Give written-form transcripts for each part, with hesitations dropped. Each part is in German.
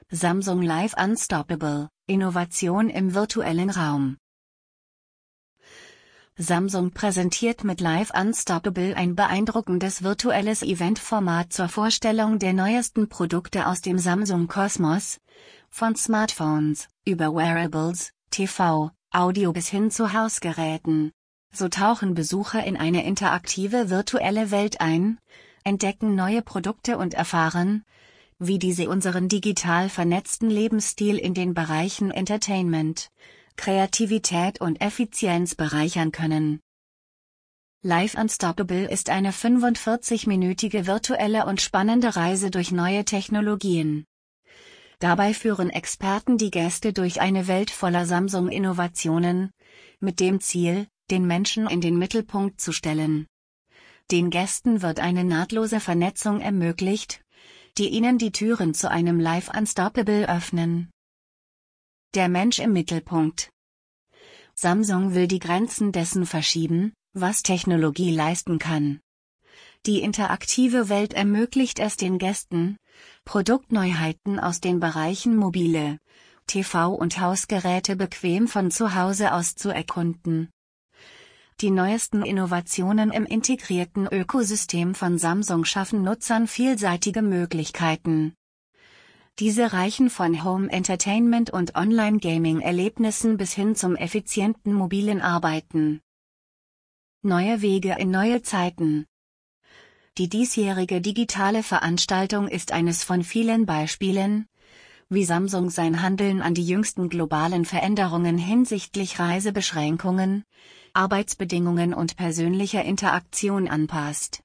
Samsung Live Unstoppable – Innovation im virtuellen Raum. Samsung präsentiert mit Live Unstoppable ein beeindruckendes virtuelles Eventformat zur Vorstellung der neuesten Produkte aus dem Samsung-Kosmos, von Smartphones, über Wearables, TV, Audio bis hin zu Hausgeräten. So tauchen Besucher in eine interaktive virtuelle Welt ein, entdecken neue Produkte und erfahren, wie diese unseren digital vernetzten Lebensstil in den Bereichen Entertainment, Kreativität und Effizienz bereichern können. Live Unstoppable ist eine 45-minütige virtuelle und spannende Reise durch neue Technologien. Dabei führen Experten die Gäste durch eine Welt voller Samsung-Innovationen, mit dem Ziel, den Menschen in den Mittelpunkt zu stellen. Den Gästen wird eine nahtlose Vernetzung ermöglicht, die ihnen die Türen zu einem Live Unstoppable öffnen. Der Mensch im Mittelpunkt. Samsung will die Grenzen dessen verschieben, was Technologie leisten kann. Die interaktive Welt ermöglicht es den Gästen, Produktneuheiten aus den Bereichen mobile, TV und Hausgeräte bequem von zu Hause aus zu erkunden. Die neuesten Innovationen im integrierten Ökosystem von Samsung schaffen Nutzern vielseitige Möglichkeiten. Diese reichen von Home Entertainment und Online-Gaming-Erlebnissen bis hin zum effizienten mobilen Arbeiten. Neue Wege in neue Zeiten. Die diesjährige digitale Veranstaltung ist eines von vielen Beispielen, wie Samsung sein Handeln an die jüngsten globalen Veränderungen hinsichtlich Reisebeschränkungen, Arbeitsbedingungen und persönlicher Interaktion anpasst.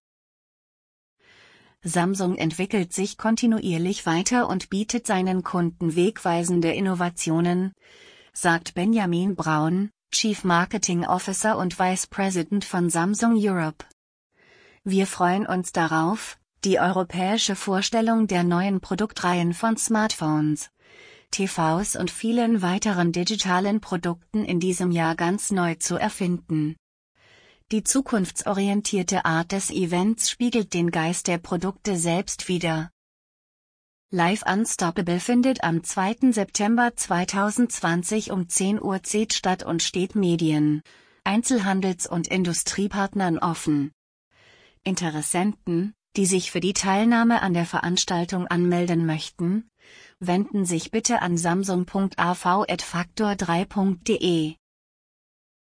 Samsung entwickelt sich kontinuierlich weiter und bietet seinen Kunden wegweisende Innovationen, sagt Benjamin Braun, Chief Marketing Officer und Vice President von Samsung Europe. Wir freuen uns darauf, die europäische Vorstellung der neuen Produktreihen von Smartphones, TVs und vielen weiteren digitalen Produkten in diesem Jahr ganz neu zu erfinden. Die zukunftsorientierte Art des Events spiegelt den Geist der Produkte selbst wider. Live Unstoppable findet am 2. September 2020 um 10 Uhr statt und steht Medien, Einzelhandels- und Industriepartnern offen. Interessenten, die sich für die Teilnahme an der Veranstaltung anmelden möchten, wenden sich bitte an samsung.av@faktor3.de.